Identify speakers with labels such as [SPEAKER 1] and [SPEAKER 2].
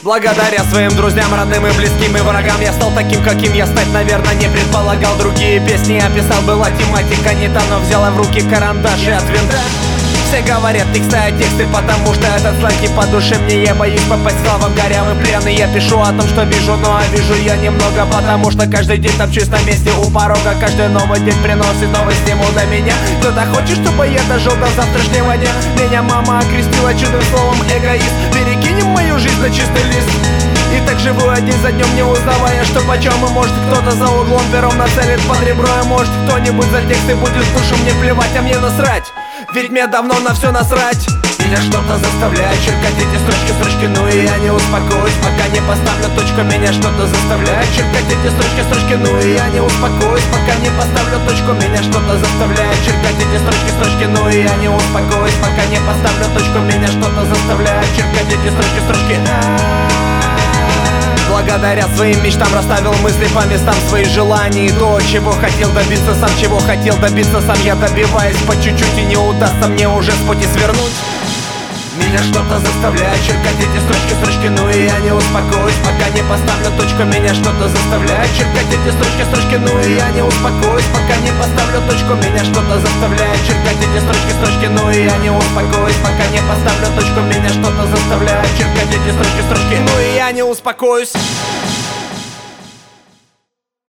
[SPEAKER 1] Благодаря своим друзьям, родным и близким и врагам я стал таким, каким я стать, наверное, не предполагал. Другие песни я писал, была тематика не та, но взяла в руки карандаш и от винта. Все говорят, текста тексты, потому что этот сленг не по душе мне. Я боюсь попасть в словом горям и пленный. Я пишу о том, что вижу, но вижу я немного, потому что каждый день топчусь на месте у порога. Каждый новый день приносит новый стимул для меня. Кто-то хочет, чтобы я дожил до завтрашнего дня. Меня мама окрестила чудным словом эгоист. Перекинем мою жизнь на чистый лист. И так живу один за днем, не узнавая, что почем. И может кто-то за углом пером нацелит под ребро. И может кто-нибудь за тексты будет в душу мне плевать, а мне насрать. Ведь мне давно на все насрать. Меня что-то заставляет черкать эти строчки, ну и я не успокоюсь, пока не поставлю точку. Меня что-то заставляет черкать эти строчки, ну и я не успокоюсь, пока не поставлю точку. Меня что-то заставляет черкать эти строчки, ну и я не успокоюсь, пока не поставлю точку. Меня что-то заставляет черкать эти строчки. Благодаря своим мечтам расставил мысли по местам, свои желания и то, чего хотел добиться сам, чего хотел добиться сам, я добиваюсь по чуть-чуть, и не удастся мне уже с пути свернуть. Меня что-то заставляет черкать эти строчки, ну и я не успокоюсь, пока не поставлю точку. Меня что-то заставляет черкать эти строчки, ну и я не успокоюсь, пока не поставлю точку. Меня что-то заставляет черкать эти строчки, ну и я не успокоюсь, пока не поставлю точку. Меня что-то заставляет черкать эти строчки, ну и я не успокоюсь.